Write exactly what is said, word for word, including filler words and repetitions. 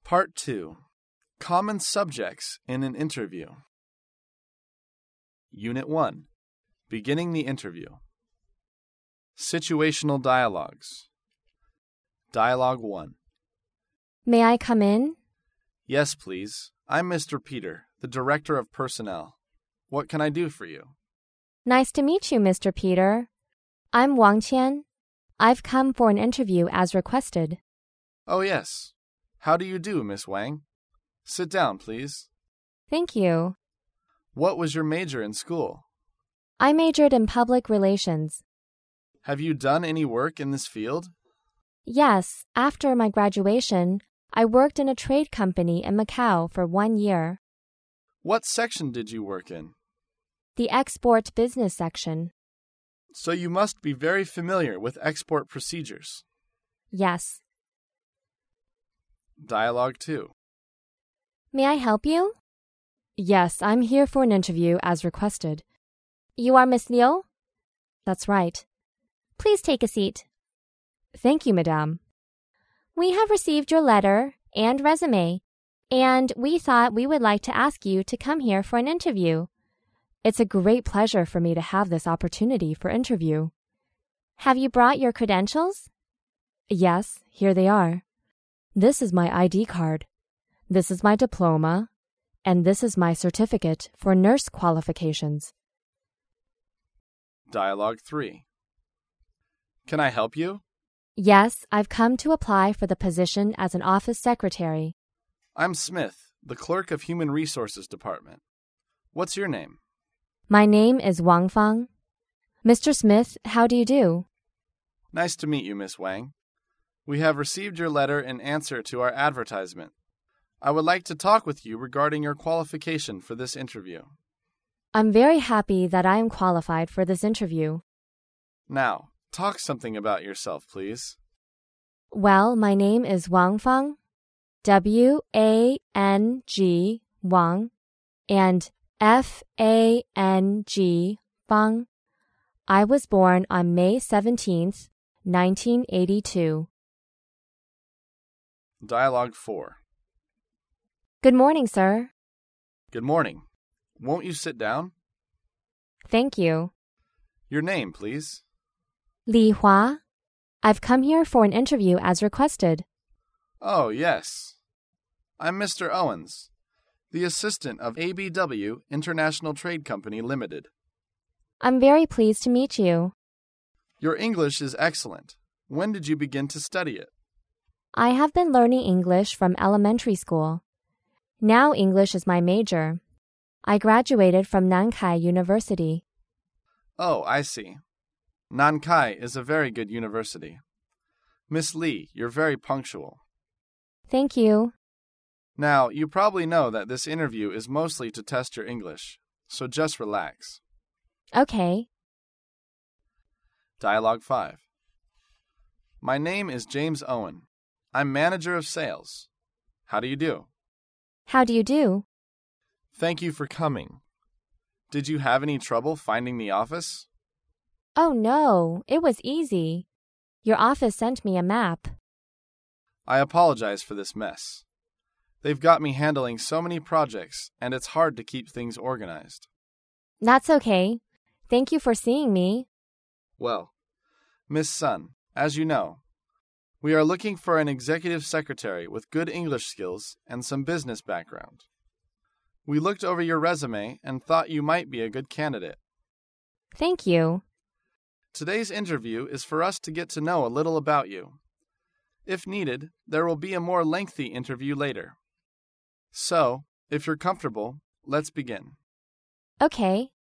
Part two. Common subjects in an interview. Unit one. Beginning the interview. Situational dialogues. Dialogue one. May I come in? Yes, please. I'm Mister Peter, the Director of Personnel. What can I do for you? Nice to meet you, Mister Peter. I'm Wang Qian. I've come for an interview as requested. Oh, yes. How do you do, Miss Wang? Sit down, please. Thank you. What was your major in school? I majored in public relations. Have you done any work in this field? Yes, after my graduation, I worked in a trade company in Macau for one year. What section did you work in? The export business section. So you must be very familiar with export procedures. Yes. Dialogue two. May I help you? Yes, I'm here for an interview as requested. You are Miss Liu? That's right. Please take a seat. Thank you, madame. We have received your letter and resume, and we thought we would like to ask you to come here for an interview. It's a great pleasure for me to have this opportunity for interview. Have you brought your credentials? Yes, here they are. This is my I D card. This is my diploma, and this is my certificate for nurse qualifications. Dialogue three. Can I help you? Yes, I've come to apply for the position as an office secretary. I'm Smith, the Clerk of Human Resources Department. What's your name? My name is Wang Fang. Mister Smith, how do you do? Nice to meet you, Miss Wang. We have received your letter in answer to our advertisement. I would like to talk with you regarding your qualification for this interview. I'm very happy that I am qualified for this interview. Now, talk something about yourself, please. Well, my name is Wang Fang, W A N G, Wang, and F A N G, Fang. I was born on May seventeenth, nineteen eighty-two. Dialogue four. Good morning, sir. Good morning. Won't you sit down? Thank you. Your name, please. Li Hua. I've come here for an interview as requested. Oh, yes. I'm Mister Owens, the assistant of A B W International Trade Company Limited. I'm very pleased to meet you. Your English is excellent. When did you begin to study it? I have been learning English from elementary school. Now English is my major. I graduated from Nankai University. Oh, I see. Nankai is a very good university. Miss Lee, you're very punctual. Thank you. Now, you probably know that this interview is mostly to test your English, so just relax. Okay. Dialogue five. My name is James Owen. I'm manager of sales. How do you do? How do you do? Thank you for coming. Did you have any trouble finding the office? Oh, no, it was easy. Your office sent me a map. I apologize for this mess. They've got me handling so many projects, and it's hard to keep things organized. That's okay. Thank you for seeing me. Well, Miss Sun, as you know, we are looking for an executive secretary with good English skills and some business background. We looked over your resume and thought you might be a good candidate. Thank you. Today's interview is for us to get to know a little about you. If needed, there will be a more lengthy interview later. So, if you're comfortable, let's begin. Okay.